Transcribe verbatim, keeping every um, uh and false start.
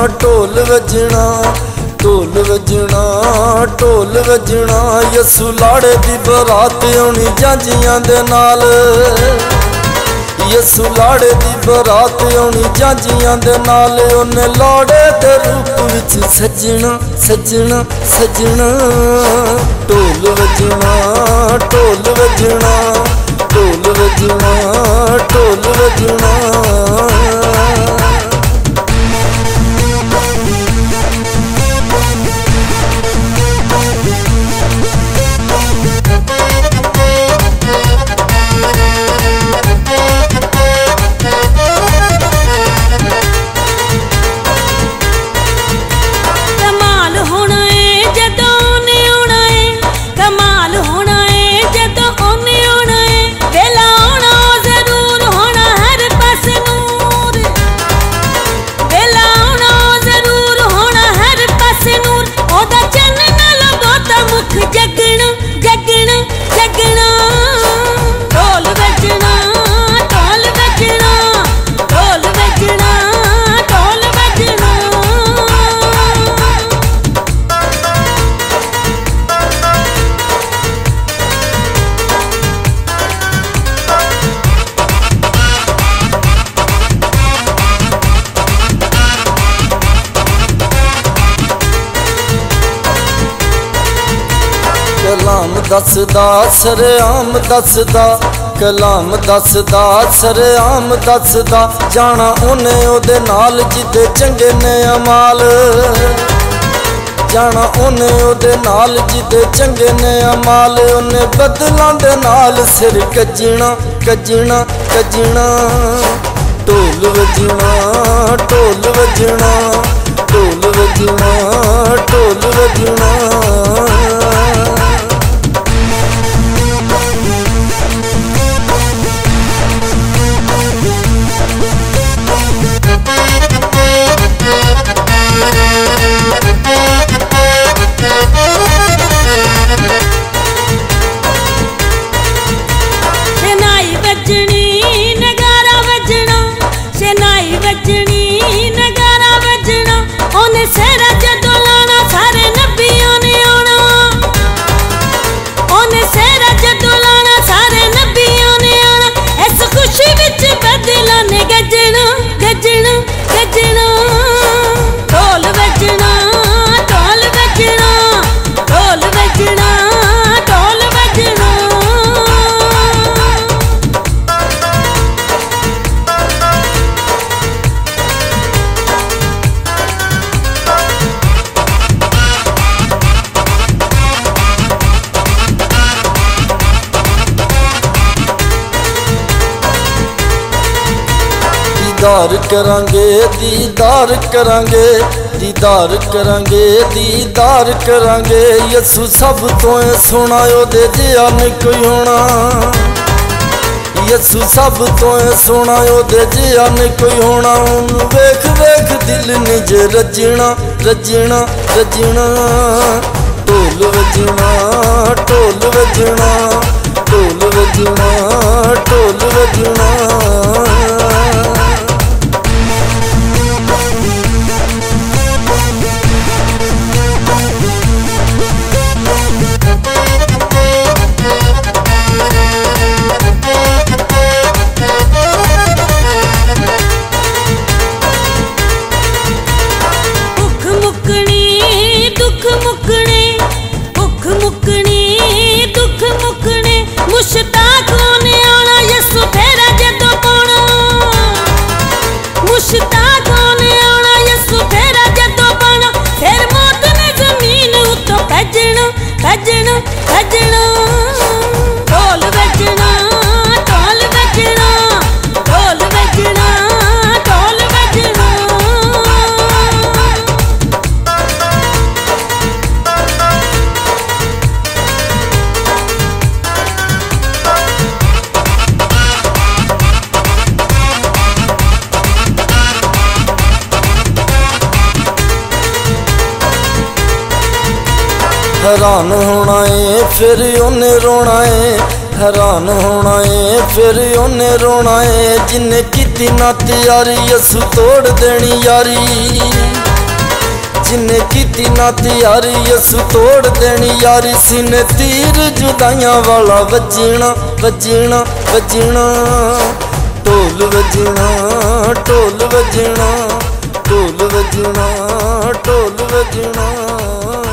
ढोल वजना ढोल वजना ढोल वजना यसू लाड़े दी बरात आउणी जांजियां दे नाल यसू लाड़े दी बरात आउणी जांजियां दे नाल ओने लाड़े दे रूप विच सजना सजना सजना ढोल वजना ढोल वजना ढोल वजना ढोल वजना कलाम दसदा सरेआम दसदा कलाम दसदा सरेआम दसदा जाना उन्हें ओदे नाल जिदे चंगे ने अमाल जाना उन्हें ओदे नाल जिदे चंगे ने अमाल उन्हें बदलां दे नाल सिर कजना कजना कजना ढोल वजना ढोल वजना ढोल वजना ढोल वजना दीदार करांगे दीदार करांगे दीदार करांगे दीदार करांगे यसू सब तो सोना ओदे जिहा नहीं कोई होना यसू सब तो सोना ओदे जिहा नहीं कोई होना उन्हूं वेख वेख दिल निज रजना रजना रजना ढोल वजना ढोल वजना ढोल वजना ढोल वजना भजना भजना ढोल बजना ढोल बजना ढोल बजना ढोल बजना हैरान होना है फिर उन्हें रोना है, हैरान होना है फिर उन्हें रोना है। जिन्हें की ना तैयारी यसू तोड़ देनी यारी। जिन्ने कीती ना तैयारी असू तोड़ देनी यारी सीने तीर जुदाइयां वाला वजना वजना वजना ढोल वजना ढोल वजना ढोल वजना ढोल वजना।